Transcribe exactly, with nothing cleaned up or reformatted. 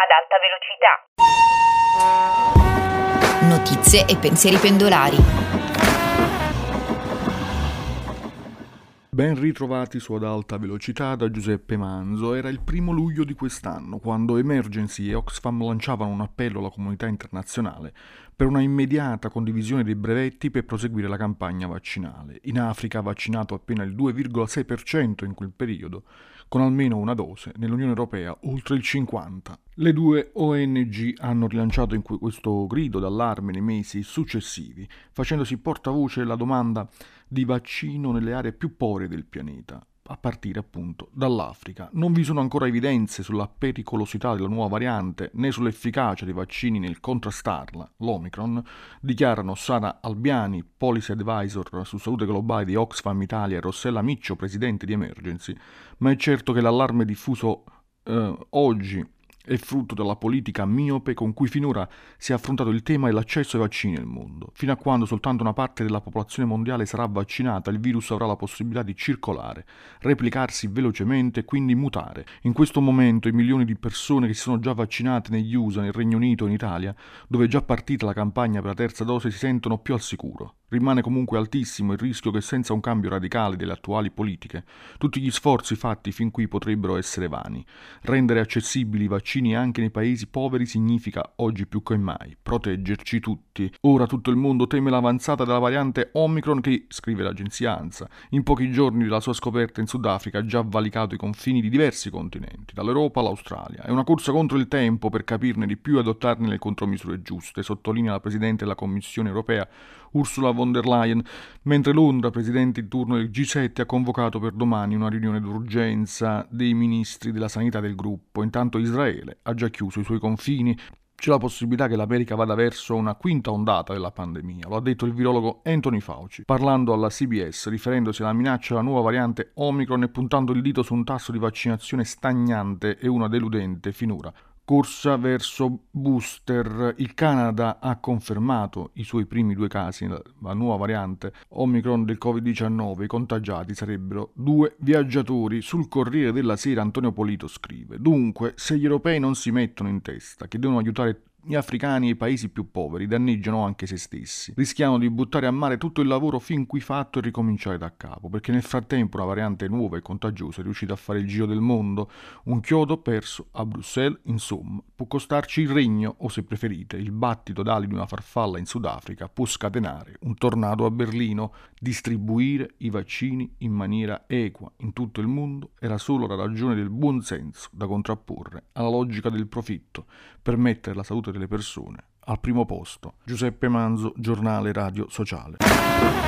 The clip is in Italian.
ad alta velocità. Notizie e pensieri pendolari. Ben ritrovati su Ad Alta Velocità da Giuseppe Manzo. Era il primo luglio di quest'anno, quando Emergency e Oxfam lanciavano un appello alla comunità internazionale per una immediata condivisione dei brevetti per proseguire la campagna vaccinale. In Africa ha vaccinato appena il due virgola sei per cento in quel periodo, con almeno una dose, nell'Unione Europea oltre il cinquanta per cento. Le due O N G hanno rilanciato in questo grido d'allarme nei mesi successivi, facendosi portavoce della domanda di vaccino nelle aree più povere del pianeta, a partire appunto dall'Africa. Non vi sono ancora evidenze sulla pericolosità della nuova variante né sull'efficacia dei vaccini nel contrastarla, l'Omicron, dichiarano Sara Albiani, Policy Advisor su salute globale di Oxfam Italia, e Rossella Miccio, presidente di Emergency, ma è certo che l'allarme diffuso eh, oggi è frutto della politica miope con cui finora si è affrontato il tema dell'accesso ai vaccini nel mondo. Fino a quando soltanto una parte della popolazione mondiale sarà vaccinata, il virus avrà la possibilità di circolare, replicarsi velocemente e quindi mutare. In questo momento i milioni di persone che si sono già vaccinate negli U S A, nel Regno Unito e in Italia, dove è già partita la campagna per la terza dose, si sentono più al sicuro. Rimane comunque altissimo il rischio che senza un cambio radicale delle attuali politiche, tutti gli sforzi fatti fin qui potrebbero essere vani. Rendere accessibili i vaccini anche nei paesi poveri significa, oggi più che mai, proteggerci tutti. Ora tutto il mondo teme l'avanzata della variante Omicron che, scrive l'agenzia ANSA, in pochi giorni dalla sua scoperta in Sudafrica ha già valicato i confini di diversi continenti, dall'Europa all'Australia. È una corsa contro il tempo per capirne di più e adottarne le contromisure giuste, sottolinea la Presidente della Commissione Europea, Ursula von der Leyen, mentre Londra, presidente in turno del G sette, ha convocato per domani una riunione d'urgenza dei ministri della sanità del gruppo. Intanto Israele ha già chiuso i suoi confini. C'è la possibilità che l'America vada verso una quinta ondata della pandemia, lo ha detto il virologo Anthony Fauci, parlando alla C B S, riferendosi alla minaccia della nuova variante Omicron e puntando il dito su un tasso di vaccinazione stagnante e una deludente finora corsa verso booster. Il Canada ha confermato i suoi primi due casi, la nuova variante Omicron del covid diciannove. I contagiati sarebbero due viaggiatori. Sul Corriere della Sera Antonio Polito scrive: dunque, se gli europei non si mettono in testa che devono aiutare gli africani e i paesi più poveri, danneggiano anche se stessi. Rischiano di buttare a mare tutto il lavoro fin qui fatto e ricominciare da capo, perché nel frattempo una variante nuova e contagiosa è riuscita a fare il giro del mondo. Un chiodo perso a Bruxelles, insomma, può costarci il regno o, se preferite, il battito d'ali di una farfalla in Sudafrica può scatenare un tornado a Berlino. Distribuire i vaccini in maniera equa in tutto il mondo era solo la ragione del buon senso da contrapporre alla logica del profitto per mettere la salute delle persone al primo posto. Giuseppe Manzo, giornale radio sociale.